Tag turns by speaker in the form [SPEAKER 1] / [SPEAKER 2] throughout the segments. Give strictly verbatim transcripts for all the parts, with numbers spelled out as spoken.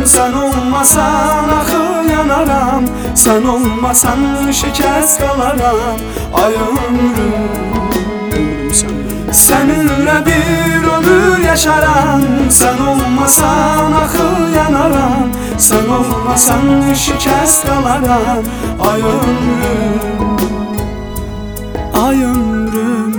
[SPEAKER 1] sen olmasan axı yanaram. Sen olmasan şikəst qalaram. Ay ömrüm, səninlə bir ömür yaşaram. Sen olmasan axı yanaram. Sen olmasan şikəst qalaram. Ay ömrüm, ay ömrüm.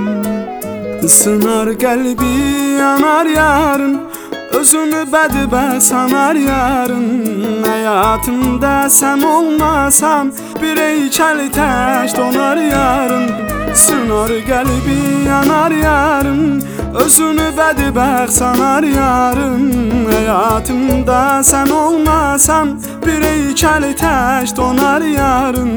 [SPEAKER 1] Sınar qəlbi yanar yarın, özünü bədbə sanar yarın. Həyatımda sən olmasan bir heykəl tək donar yarın. Sınar qəlbi yanar yarın, özünü bədbəxt sanar yarın. Həyatımda sən olmasan bir heykəl tək donar yarın.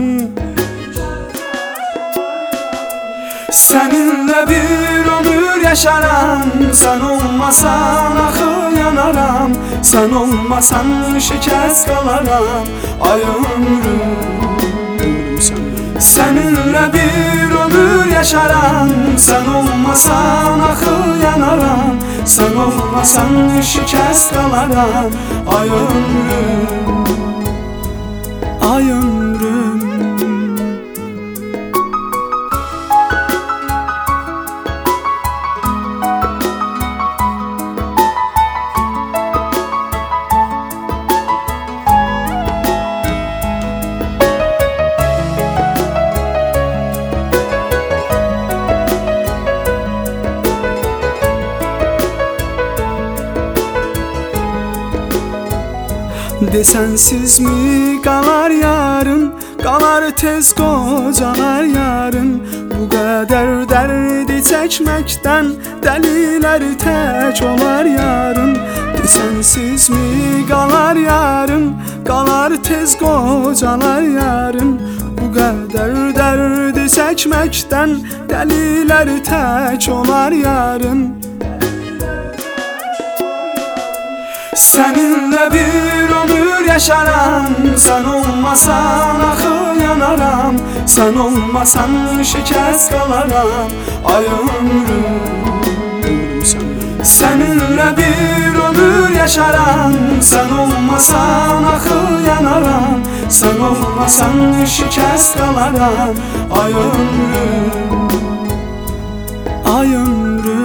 [SPEAKER 1] Səninlə bir ömür yaşaram. Sen olmasan axı yanaram. Sen olmasan şikəst qalaram. Ay ömrüm, səninlə bir ömür yaşaram. Sen olmasan axı yanaram. Sen olmasan şikəst qalaram. Ay ömrüm, ay ömrüm. Desensiz mi qalar yarın, qalar tez qocalar yarın. Bu qədər dərdi çəkməkdən dəlilər tək olar yarın. Desensiz mi qalar yarın, qalar tez qocalar yarın. Bu qədər dərdi çəkməkdən dəlilər tək olar yarın. Səninlə bir ömür yaşaram. Sen olmasan axı yanaram. Sen olmasan şikəst qalaram. Ay ömrüm, səninlə bir ömür yaşaram. Sen olmasan axı yanaram. Sen olmasan şikəst qalaram. Ay ömrüm, ay ömrüm.